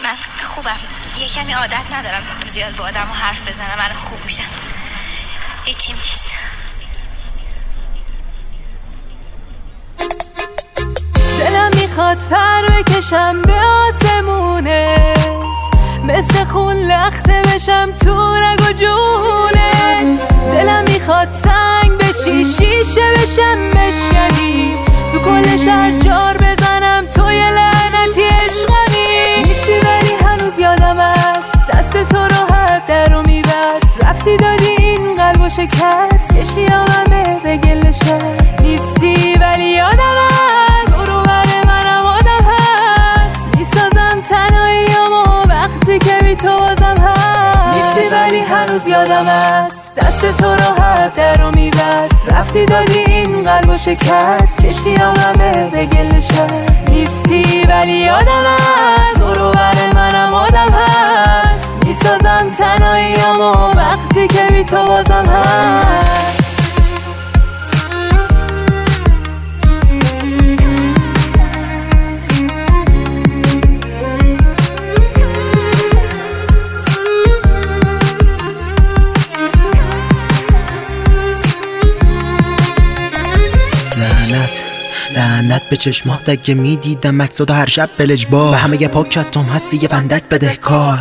من خوبم، یه کمی عادت ندارم زیاد با آدم حرف بزنم. من خوب میشم، هیچی نیست. دلم میخواد پر بکشم به آسمونت، مثل خون لخته بشم تو رگ و جونت. دلم میخواد سنگ بشی، شیشه بشم مشکنی، تو کل شهر جار بزنم تو یه لعنتی عشقمی. نیستی ولی هنوز یادم است، دست تو راحت درو میبست، رفتی دادی این قلبو شکست، کشتی همه به گل شست. نیستی ولی یادم است، برو بر منم آدم هست، میسازم تنهاییامو وقتی که بی تو بازم هست. نیستی ولی هنوز یادم است، دست تو راحت درو میبست، رفتی دادی این قلبو شکست، کشتی همه به گل شست. نیستی ولی یادم است، برو بر منم آدم هست، میسازم تنهاییامو وقتی که بی تو بازم هست. لعنت به چشمات اگه میدیدم عکساتو هر شب بلجبار، به همه یه پاکتم هستی یه فندک بده کار.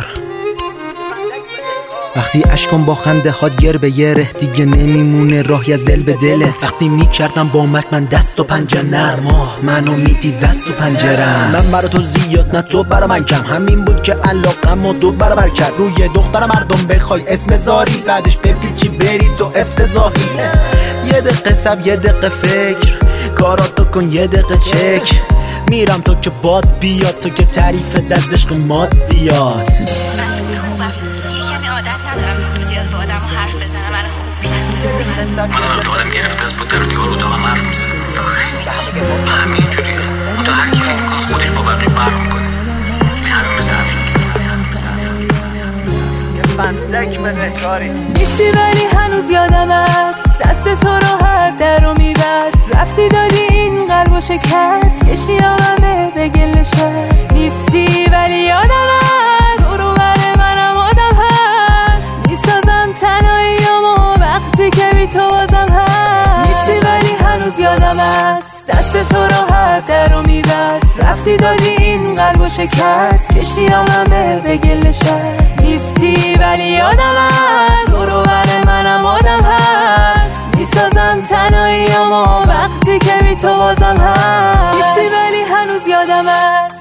وقتی اشکم با خنده ها یر به یره، دیگه نمیمونه راهی از دل به دلت. وقتی میکردم با من دست و پنجه نرم، منو میدی دست و پنجرم. من برا تو زیاد نه تو برا من کم، همین بود که علاقم و دو برابر کرد. روی دختر مردم بخوای اسم زاری، بعدش بپیچی بری تو افتضاحی. یه دقیقه سب یه دقیقه فکر، کاراتو کن یه دقیقه چک. میرم تو که باد بیاد، تو که تعریف دست عشق مادیات. من خوبم، یه کمی عادت ندارم زیاد با آدم حرف بزنم. من خوب میشم. آدم گرفته از بود در و دیوار اتاقم حرف میزنه. واقعا همین جوریه. تا هر کی فکر میکنه خودش با بقیه فرق میکنه. این همین مثل حرف نیستی ولی هنوز یادم است، دست تو راحت درو میبست، رفتی دادی این قلبو شکست، کشتی همه به گل شست. نیستی ولی یادم است، برو بر منم آدم هست، میسازم تنهاییامو وقتی که بی تو بازم هست. نیستی ولی هنوز یادم است، دست تو راحت درو میبست، رفتی دادی این قلبو شکست، کشتی همه به گل شست. نیستی ولی یادم است، برو بر منم آدم هست، میسازم تنهاییامو وقتی که بی تو بازم هست. نیستی ولی هنوز یادم است،